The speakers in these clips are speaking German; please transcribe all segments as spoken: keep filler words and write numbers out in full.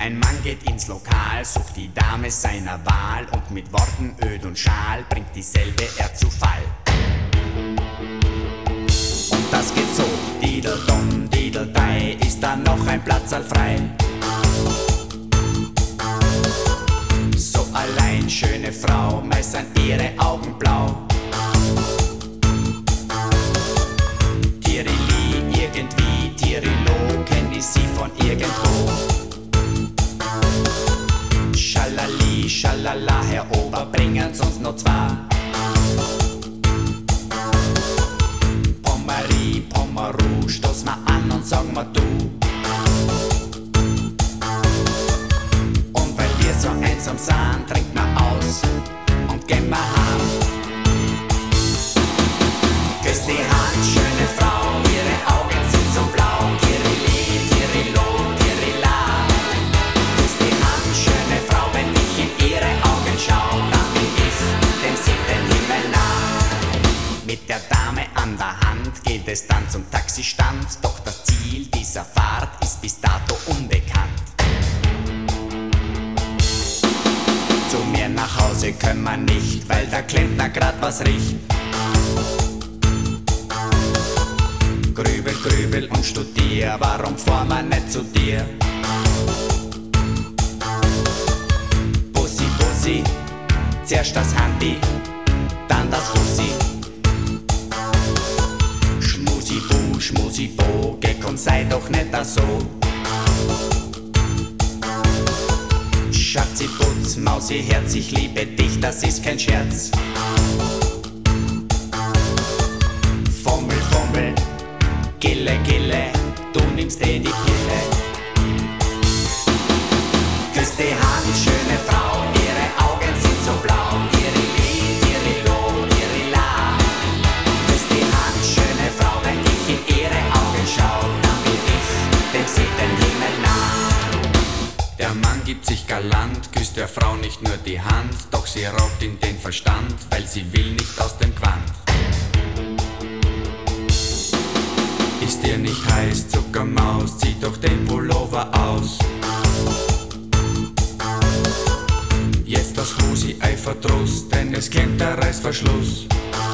Ein Mann geht ins Lokal, sucht die Dame seiner Wahl und mit Worten öd und schal bringt dieselbe er zu Fall. Und das geht so, Dideldum, Dideldei, ist da noch ein Platzerl frei? So allein, schöne Frau, meist sind ihre Augen blau. Tirili, irgendwie, Tirilo, kenn ich sie von irgendwo. Schalali, schalala, Herr Ober, bringen's uns noch zwei. Pommerie, Pommeru, stoß mal an und sag mal du. Und weil wir so einsam sind, trinkt man aus und gehen wir heim. Küss die Hand, schöne Frau, ihre Augen sind so blau. Tirili, Tirilo, Tirila. Küss die Hand, schöne Frau, wenn ich in ihre Augen schau, dann bin ich dem siebten Himmel nah. Mit der Dame an der Hand geht es dann zum Taxistand, doch das Ziel dieser Fahrt ist bis dato unbekannt. Zu mir nach Hause können wir nicht, weil der Klempner grad was riecht. Grübel, grübel und studier, warum fahren wir nicht zu dir? Bussi, Bussi, zuerst das Handy, dann das Fussi. Schmusi, bu, schmusi, bo, geh komm, sei doch nicht da so. Schatzi, Putz, Mausi, Herz, ich liebe dich, das ist kein Scherz. Fummel, Fummel, Gille, Gille, du nimmst eh die Pille. Küss die Hand, schöne Frau, ihre Augen sind so blau. Tirili, Tirilo, Tirila. Küss die Hand, schöne Frau, wenn ich in ihre Augen schau, dann bin ich dem siebten Himmel nah. Der Mann gibt sich galant, küsst der Frau nicht nur die Hand, doch sie raubt ihm den Verstand, weil sie will nicht aus dem Quant. Ist dir nicht heiß, Zuckermaus, zieh doch den Pullover aus. Jetzt das Husi, ei Verdruss, denn es klemmt der Reißverschluss.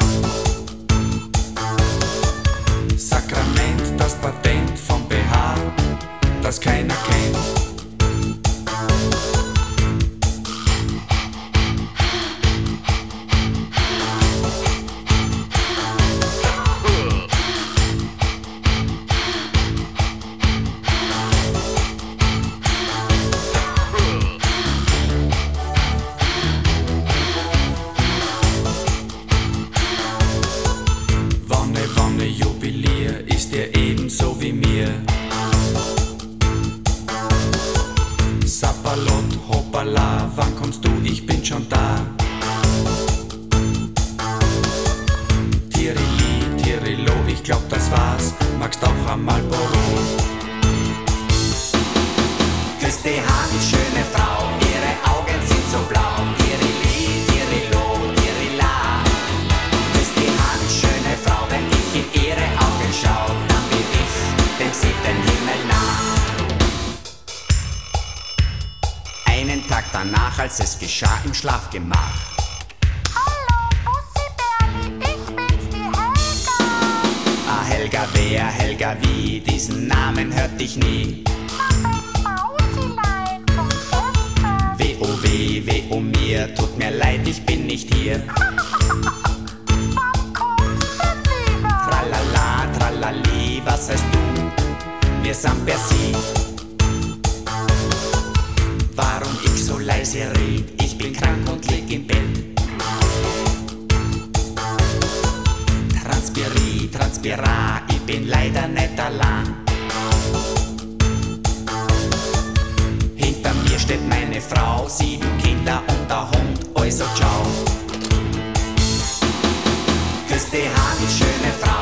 Sakrament, das Patent vom B H, das keiner kennt. Jubilier, ist dir ebenso wie mir. Sapperlot, hoppala, wann kommst du? Ich bin schon da. Tirili, Tirilo, ich glaub das war's. Magst auch einmal Marlboro? Küss die Hand, schöne Frau, ihre Augen sind so blau. Tirili, Tirilo, Tirila. Küss die Hand, schöne Frau, wenn ich in ihre Augen schau, dann bin ich dem siebten Himmel nah. Einen Tag danach, als es geschah im Schlafgemach. Hallo, Bussi Berli, ich bin's, die Helga. Ah, Helga wer, Helga wie, diesen Namen hört ich nie. Mausilein vom Gestern. Weh, oh weh, weh, oh mir, tut mir leid, ich bin nicht hier. Wann kommst denn wieder? Tralala, tralali, was heißt du? Wir sind per Sie. Warum ich so leise red? Ich bin krank und leg im Bett. Transpiri, transpira, ich bin leider nicht allein. Hinter mir steht meine Frau, sieben Kinder und der Hund, also ciao. Küss die Hand, schöne Frau.